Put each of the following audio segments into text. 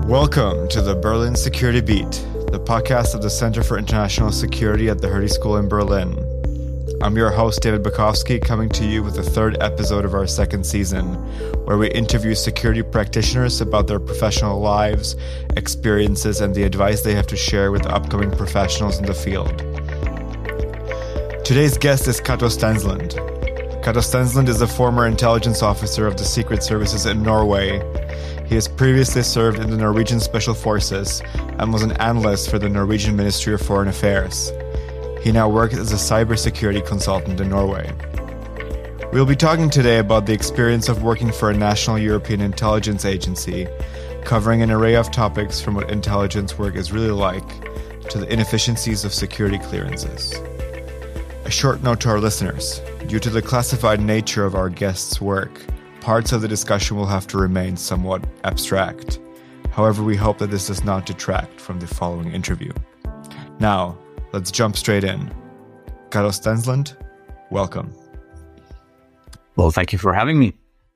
Welcome to the Berlin Security Beat, the podcast of the Center for International Security at the Hertie School in Berlin. I'm your host, David Bukowski, coming to you with the third episode of our second season, where we interview security practitioners about their professional lives, experiences, and the advice they have to share with upcoming professionals in the field. Today's guest is Cato Stensland. Cato Stensland is a former intelligence officer of the Secret Services in Norway. He has previously served in the Norwegian Special Forces and was an analyst for the Norwegian Ministry of Foreign Affairs. He now works as a cybersecurity consultant in Norway. We'll be talking today about the experience of working for a national European intelligence agency, covering an array of topics from what intelligence work is really like to the inefficiencies of security clearances. A short note to our listeners: due to the classified nature of our guests' work, parts of the discussion will have to remain somewhat abstract. However, we hope that this does not detract from the following interview. Now, let's jump straight in. Cato Stensland, welcome. Well, thank you for having me.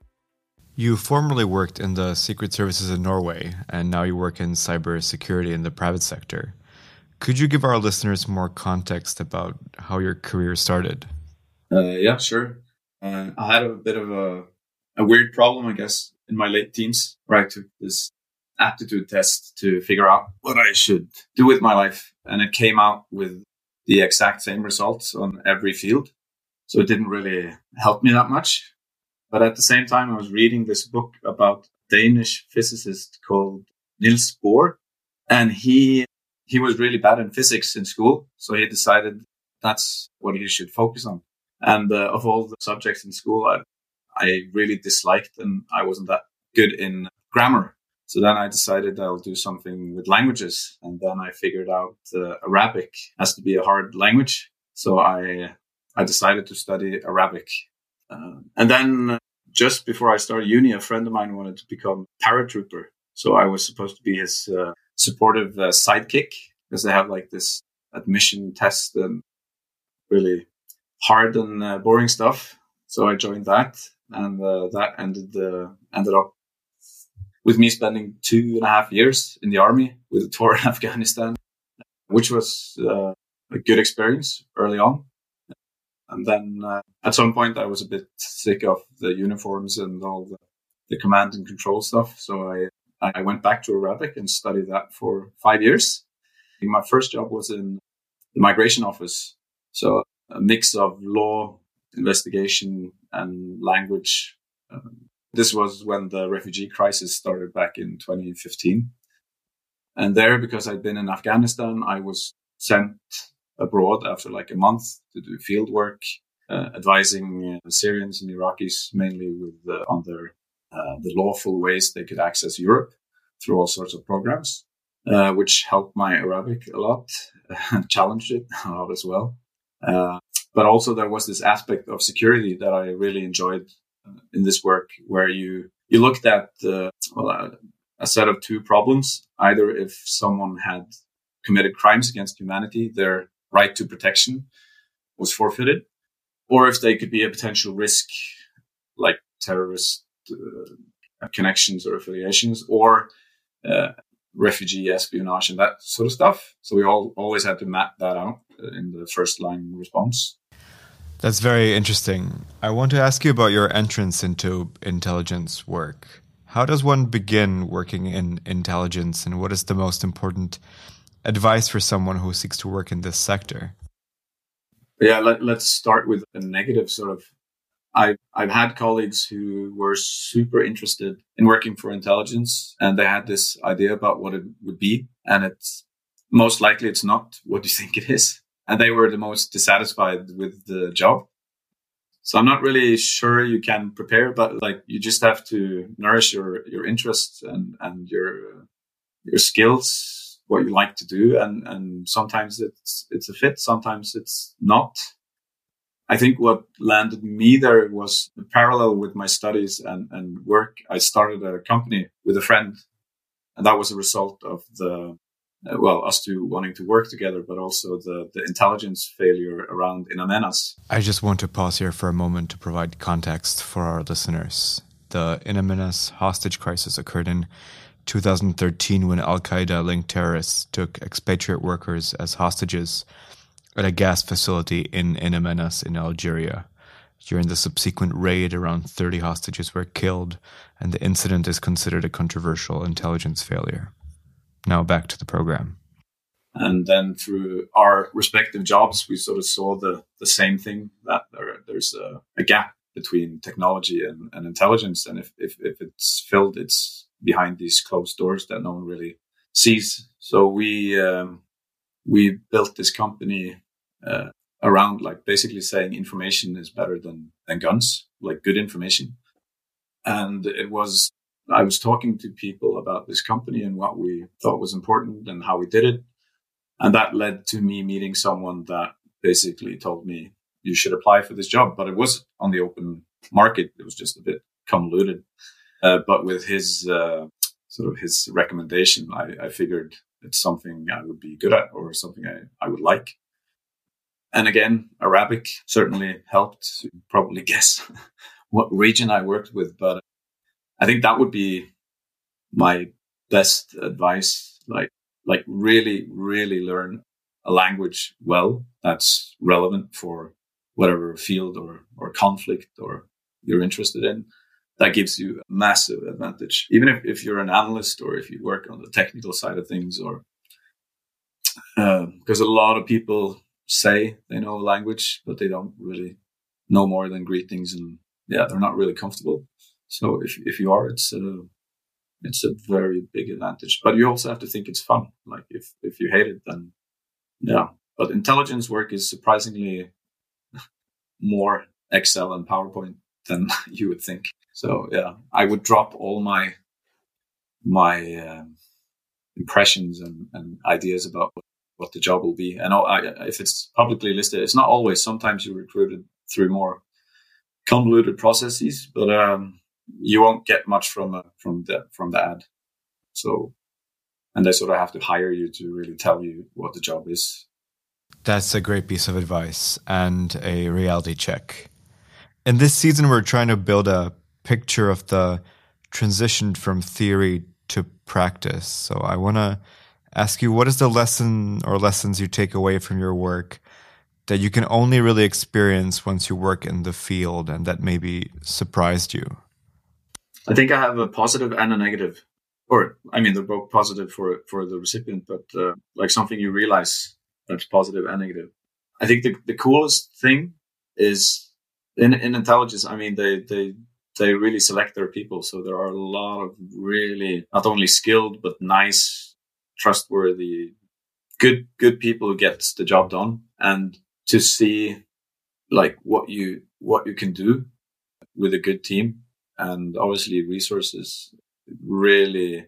You formerly worked in the Secret Services in Norway, and now you work in cybersecurity in the private sector. Could you give our listeners more context about how your career started? Yeah, sure. I had a bit of a weird problem, I guess, in my late teens, where I took this aptitude test to figure out what I should do with my life. And it came out with the exact same results on every field. So it didn't really help me that much. But at the same time, I was reading this book about a Danish physicist called Niels Bohr. And he was really bad in physics in school. So he decided that's what he should focus on. And of all the subjects in school, I really disliked, and I wasn't that good in grammar. So then I decided I'll do something with languages. And then I figured out Arabic has to be a hard language. So I decided to study Arabic. And then just before I started uni, a friend of mine wanted to become paratrooper. So I was supposed to be his supportive sidekick, because they have like this admission test and really hard and boring stuff. So I joined that. And that ended up with me spending 2.5 years in the army with a tour in Afghanistan, which was a good experience early on. And then at some point, I was a bit sick of the uniforms and all the command and control stuff. So I went back to Arabic and studied that for 5 years. My first job was in the migration office. So a mix of law, investigation, and language. This was when the refugee crisis started back in 2015. And there, because I'd been in Afghanistan, I was sent abroad after like a month to do field work, advising Syrians and Iraqis mainly with on the lawful ways they could access Europe through all sorts of programs, which helped my Arabic a lot and challenged it a lot as well. But also there was this aspect of security that I really enjoyed in this work, where you looked at a set of two problems. Either if someone had committed crimes against humanity, their right to protection was forfeited, or if they could be a potential risk, like terrorist connections or affiliations, or refugee espionage and that sort of stuff. So we always had to map that out in the first line response. That's very interesting. I want to ask you about your entrance into intelligence work. How does one begin working in intelligence, and what is the most important advice for someone who seeks to work in this sector? Yeah, let's start with a negative sort of. I've had colleagues who were super interested in working for intelligence, and they had this idea about what it would be, and it's most likely it's not what you think it is. And they were the most dissatisfied with the job. So I'm not really sure you can prepare, but like you just have to nourish your interests and your skills, what you like to do. And sometimes it's a fit, sometimes it's not. I think what landed me there was parallel with my studies and work. I started a company with a friend, and that was a result of us two wanting to work together, but also the intelligence failure around In Amenas. I just want to pause here for a moment to provide context for our listeners. The In Amenas hostage crisis occurred in 2013 when Al-Qaeda-linked terrorists took expatriate workers as hostages at a gas facility in In Amenas in Algeria. During the subsequent raid, around 30 hostages were killed, and the incident is considered a controversial intelligence failure. Now back to the program. And then through our respective jobs, we sort of saw the same thing, that there's a gap between technology and intelligence. And if it's filled, it's behind these closed doors that no one really sees. So we built this company around like basically saying information is better than guns, like good information. And I was talking to people about this company and what we thought was important and how we did it. And that led to me meeting someone that basically told me, you should apply for this job. But it was on the open market. It was just a bit convoluted. But with his sort of his recommendation, I figured it's something I would be good at or something I would like. And again, Arabic certainly helped. You can probably guess what region I worked with. But I think that would be my best advice. Like really, really learn a language well that's relevant for whatever field or conflict or you're interested in. That gives you a massive advantage. Even if you're an analyst or if you work on the technical side of things, or because a lot of people say they know a language, but they don't really know more than greetings, and they're not really comfortable. So if you are, it's a very big advantage. But you also have to think it's fun. Like if you hate it, then yeah. But intelligence work is surprisingly more Excel and PowerPoint than you would think. So yeah, I would drop all my impressions and ideas about what the job will be. And if it's publicly listed, it's not always. Sometimes you're recruited through more convoluted processes, but you won't get much from the ad. So, and they sort of have to hire you to really tell you what the job is. That's a great piece of advice and a reality check. In this season, we're trying to build a picture of the transition from theory to practice. So I want to ask you, what is the lesson or lessons you take away from your work that you can only really experience once you work in the field and that maybe surprised you? I think I have a positive and a negative. Or, I mean, they're both positive for the recipient, but like something you realize that's positive and negative. I think the coolest thing is in intelligence, I mean, they really select their people. So there are a lot of really not only skilled, but nice, trustworthy, good people who get the job done. And to see like what you can do with a good team and obviously resources, really,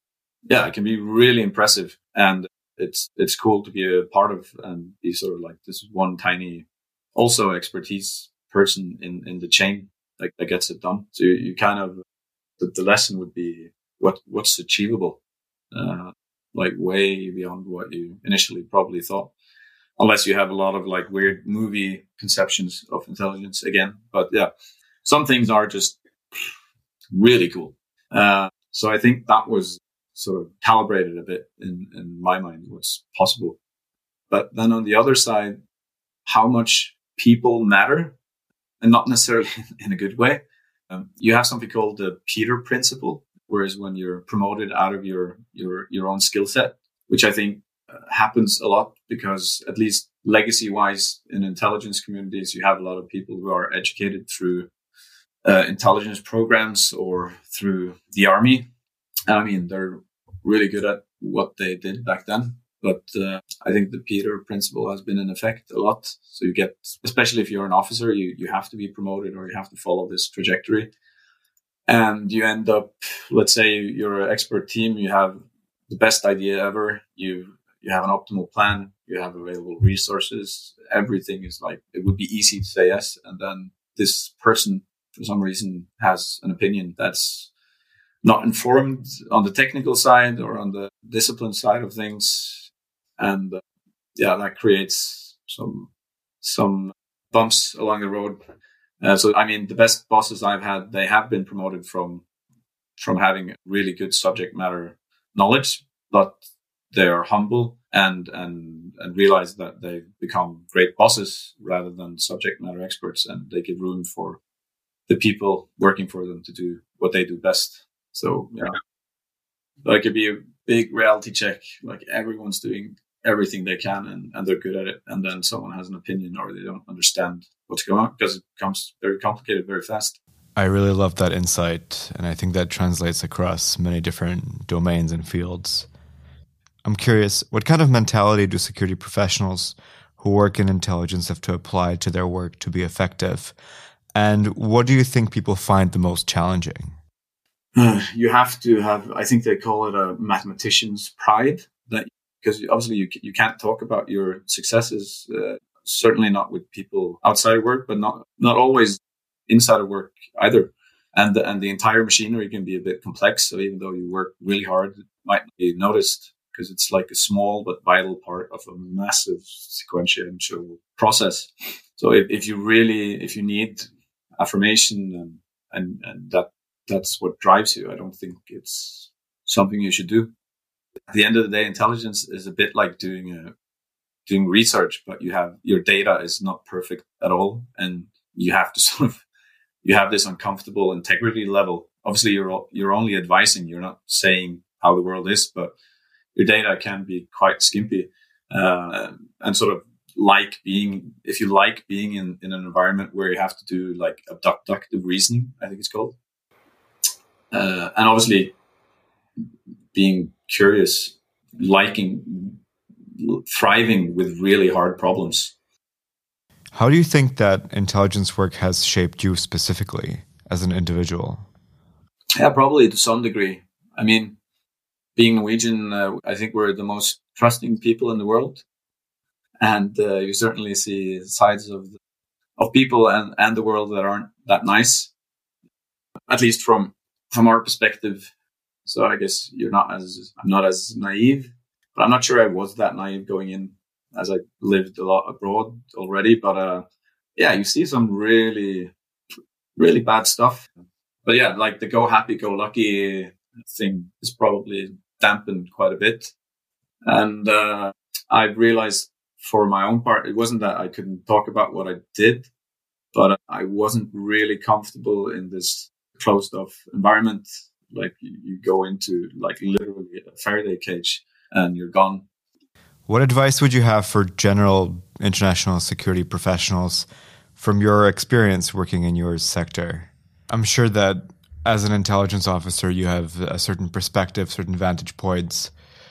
it can be really impressive. And it's cool to be a part of and be sort of like this one tiny also expertise person in the chain that gets it done. So you kind of, the lesson would be what's achievable, like way beyond what you initially probably thought, unless you have a lot of like weird movie conceptions of intelligence again. But yeah, some things are just really cool. So I think that was sort of calibrated a bit in my mind, what's possible. But then on the other side, how much people matter, and not necessarily in a good way. You have something called the Peter principle, whereas when you're promoted out of your own skill set, which I think happens a lot because at least legacy wise in intelligence communities, you have a lot of people who are educated through intelligence programs or through the army. And I mean, they're really good at what they did back then. But I think the Peter principle has been in effect a lot. So you get, especially if you're an officer, you have to be promoted or you have to follow this trajectory. And you end up, let's say you're an expert team, you have the best idea ever. You have an optimal plan, you have available resources. Everything is like, it would be easy to say yes. And then this person, for some reason, has an opinion that's not informed on the technical side or on the discipline side of things. And that creates some bumps along the road. So, I mean, the best bosses I've had, they have been promoted from from having really good subject matter knowledge, but they are humble and realize that they become great bosses rather than subject matter experts, and they give room for the people working for them to do what they do best. So yeah, that could be a big reality check. Like everyone's doing everything they can and they're good at it, and then someone has an opinion or they don't understand what's going on because it becomes very complicated very fast. I really love that insight, and I think that translates across many different domains and fields. I'm curious, what kind of mentality do security professionals who work in intelligence have to apply to their work to be effective? And what do you think people find the most challenging? You have to have, I think they call it a mathematician's pride, that because obviously you can't talk about your successes, certainly not with people outside of work, but not always inside of work either. And the entire machinery can be a bit complex. So even though you work really hard, it might not be noticed because it's like a small but vital part of a massive sequential process. So if you need affirmation and that's what drives you, I don't think it's something you should do. At the end of the day, intelligence is a bit like doing research, but your data is not perfect at all, and you have to you have this uncomfortable integrity level. Obviously, you're only advising; you're not saying how the world is, but your data can be quite skimpy, and sort of if you like being in an environment where you have to do like abductive reasoning, I think it's called, and obviously being curious, thriving with really hard problems. How do you think that intelligence work has shaped you specifically as an individual? Yeah, probably to some degree. I mean, being Norwegian, I think we're the most trusting people in the world. And you certainly see sides of people and the world that aren't that nice, at least from our perspective. So I guess I'm not as naive, but I'm not sure I was that naive going in, as I lived a lot abroad already. But yeah, you see some really, really bad stuff. But yeah, like the go happy, go lucky thing is probably dampened quite a bit. And I realized for my own part, it wasn't that I couldn't talk about what I did, but I wasn't really comfortable in this closed off environment. Like you go into like literally a Faraday cage and you're gone. What advice would you have for general international security professionals from your experience working in your sector? I'm sure that as an intelligence officer, you have a certain perspective, certain vantage points,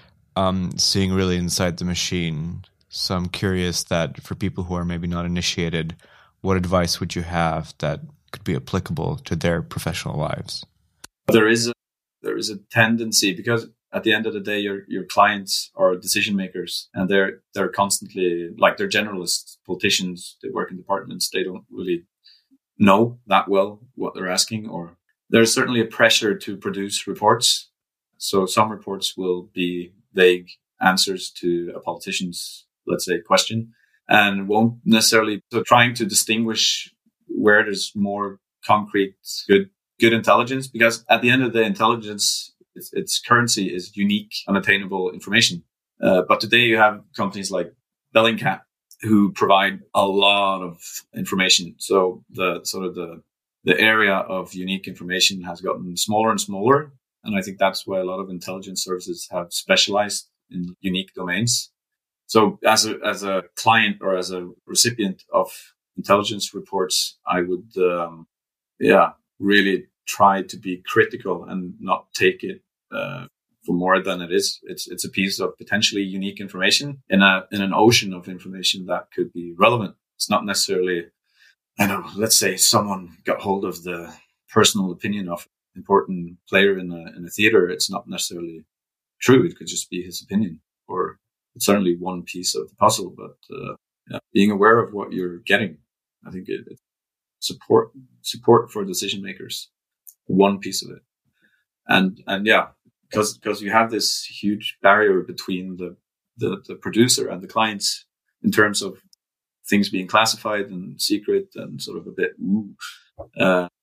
seeing really inside the machine. So I'm curious that for people who are maybe not initiated, what advice would you have that could be applicable to their professional lives? There is a tendency, because at the end of the day, your clients are decision makers, and they're constantly, like, they're generalists, politicians. They work in departments. They don't really know that well what they're asking, or there's certainly a pressure to produce reports. So some reports will be vague answers to a politician's, let's say, question, and won't necessarily. So trying to distinguish where there's more concrete, good intelligence, because at the end of the day, intelligence, its currency is unique, unattainable information. But today you have companies like Bellingcat who provide a lot of information. So the area of unique information has gotten smaller and smaller. And I think that's why a lot of intelligence services have specialized in unique domains. So as a client or as a recipient of intelligence reports, I would, really try to be critical and not take it for more than it is. It's a piece of potentially unique information in an ocean of information that could be relevant. It's not necessarily, let's say someone got hold of the personal opinion of an important player in a theater. It's not necessarily true. It could just be his opinion, or it's certainly one piece of the puzzle. But being aware of what you're getting, I think it support for decision makers, one piece of it. And yeah, because you have this huge barrier between the producer and the clients in terms of things being classified and secret and sort of a bit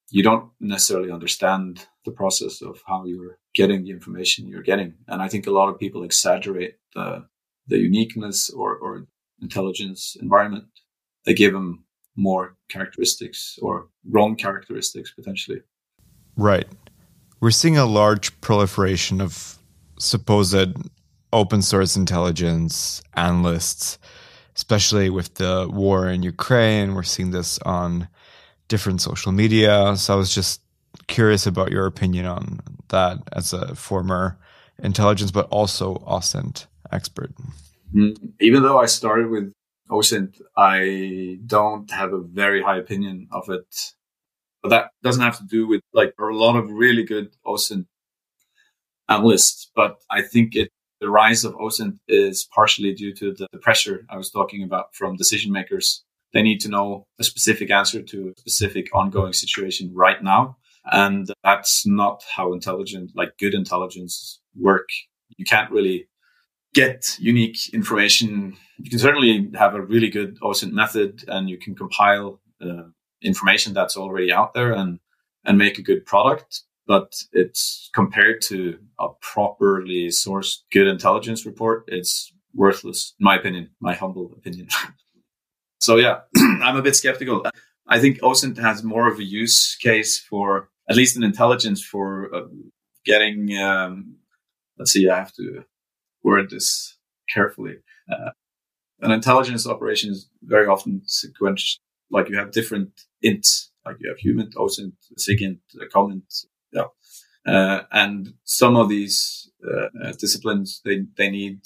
you don't necessarily understand the process of how you're getting the information you're getting. And I think a lot of people exaggerate the uniqueness or intelligence environment. They give them more characteristics or wrong characteristics potentially. Right. We're seeing a large proliferation of supposed open source intelligence analysts, especially with the war in Ukraine. We're seeing this on different social media. So I was just curious about your opinion on that as a former intelligence, but also OSINT expert. Even though I started with OSINT, I don't have a very high opinion of it. But that doesn't have to do with there are a lot of really good OSINT analysts, but I think the rise of OSINT is partially due to the pressure I was talking about from decision makers. They need to know a specific answer to a specific ongoing situation right now. And that's not how good intelligence work. You can't really get unique information. You can certainly have a really good OSINT method and you can compile information that's already out there and make a good product. But it's compared to a properly sourced good intelligence report, it's worthless, in my opinion, my humble opinion. So yeah, I'm a bit skeptical. I think OSINT has more of a use case for, at least in intelligence, for getting, let's see, I have to word this carefully. An intelligence operation is very often sequential. Like you have different ints, like you have human, OSINT, SIGINT, comment. Yeah. And some of these disciplines, they need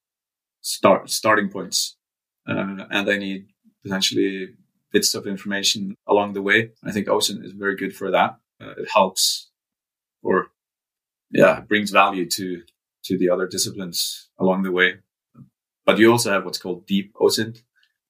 starting points. And they need potentially bits of information along the way. I think OSINT is very good for that. It helps brings value to the other disciplines along the way. But you also have what's called deep OSINT,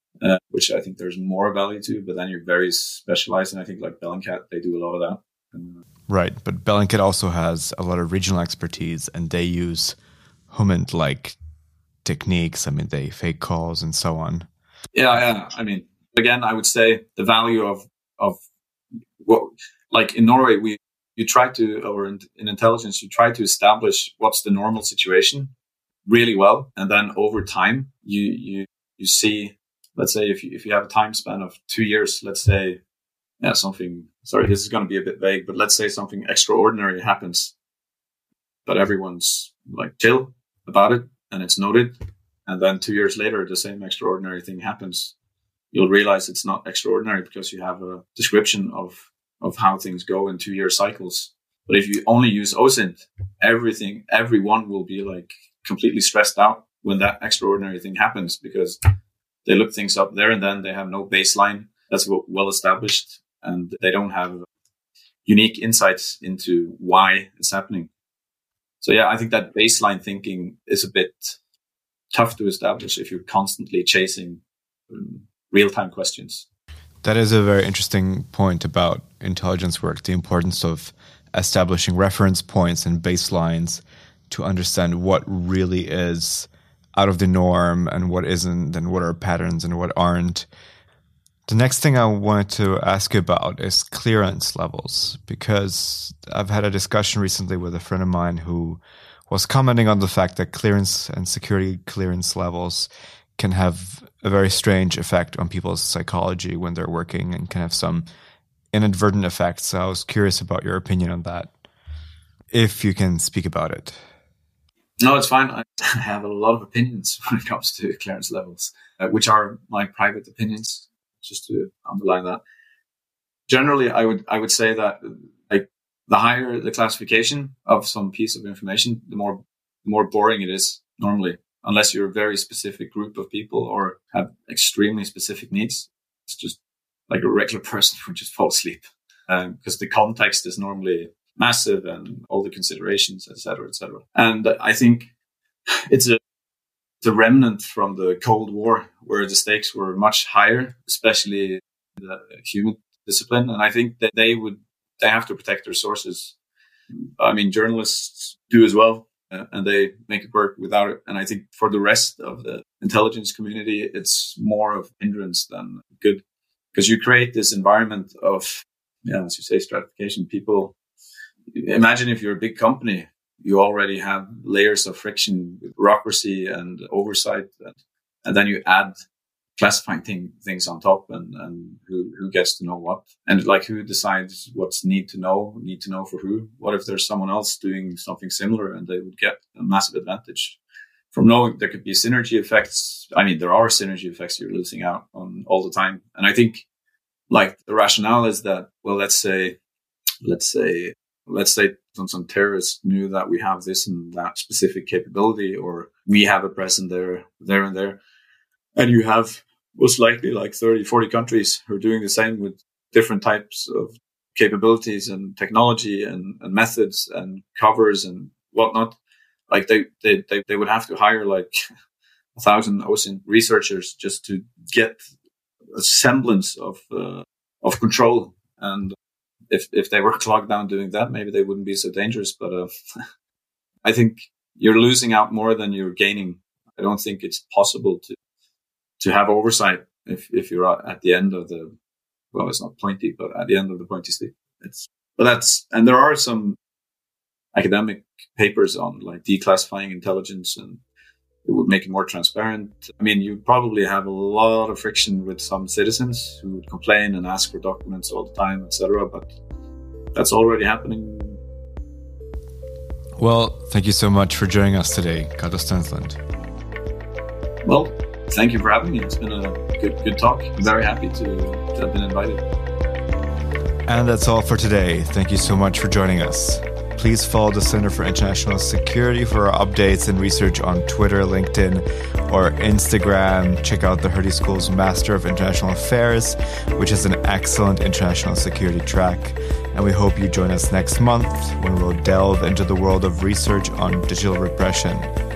which I think there's more value to, but then you're very specialized. And I think like Bellingcat, they do a lot of that. Right. But Bellingcat also has a lot of regional expertise and they use HUMINT-like techniques. I mean, they fake calls and so on. Yeah. I mean, again, I would say the value of what, like in Norway, you try to, or in intelligence, you try to establish what's the normal situation really well. And then over time, you see, let's say if you have a time span of 2 years, let's say, something, sorry, this is going to be a bit vague, but let's say something extraordinary happens, but everyone's like chill about it and it's noted. And then 2 years later, the same extraordinary thing happens. You'll realize it's not extraordinary because you have a description of how things go in 2 year cycles. But if you only use OSINT, everyone will be like completely stressed out when that extraordinary thing happens because they look things up there and then they have no baseline that's well established and they don't have unique insights into why it's happening. So yeah, I think that baseline thinking is a bit tough to establish if you're constantly chasing real-time questions. That is a very interesting point about intelligence work, the importance of establishing reference points and baselines to understand what really is out of the norm and what isn't, and what are patterns and what aren't. The next thing I wanted to ask you about is clearance levels, because I've had a discussion recently with a friend of mine who was commenting on the fact that clearance and security clearance levels can have a very strange effect on people's psychology when they're working and can have some inadvertent effects. So I was curious about your opinion on that, if you can speak about it. No, it's fine. I have a lot of opinions when it comes to clearance levels, which are my private opinions, just to underline that. Generally, I would say that like the higher the classification of some piece of information, the more boring it is normally, unless you're a very specific group of people or have extremely specific needs. It's just like a regular person who just fall asleep because the context is normally massive and all the considerations, et cetera, et cetera. And I think it's a remnant from the Cold War where the stakes were much higher, especially the human discipline. And I think that they have to protect their sources. I mean, journalists do as well, and they make it work without it. And I think for the rest of the intelligence community, it's more of hindrance than good, because you create this environment of as you say, stratification. People, imagine if you're a big company, you already have layers of friction with bureaucracy and oversight, and then you add classifying things on top, and who gets to know what, and like who decides what's need to know for who. What if there's someone else doing something similar and they would get a massive advantage from knowing? There could be synergy effects. I mean, there are synergy effects you're losing out on all the time. And I think like the rationale is that, well, let's say some terrorists knew that we have this and that specific capability, or we have a presence there and there. And you have most likely like 30, 40 countries who are doing the same with different types of capabilities and technology and methods and covers and whatnot. Like they would have to hire like 1,000 OSINT researchers just to get a semblance of control. And if they were clogged down doing that, maybe they wouldn't be so dangerous. But I think you're losing out more than you're gaining. I don't think it's possible to have oversight if you're at the end of the, well, it's not pointy, but at the end of the pointy stick. And there are some academic papers on like declassifying intelligence, and it would make it more transparent. I mean, you probably have a lot of friction with some citizens who would complain and ask for documents all the time, etc. But that's already happening. Well, thank you so much for joining us today, Cato Stensland. Well, thank you for having me. It's been a good talk. I'm very happy to have been invited. And that's all for today. Thank you so much for joining us. Please follow the Center for International Security for our updates and research on Twitter, LinkedIn, or Instagram. Check out the Hertie School's Master of International Affairs, which is an excellent international security track. And we hope you join us next month when we'll delve into the world of research on digital repression.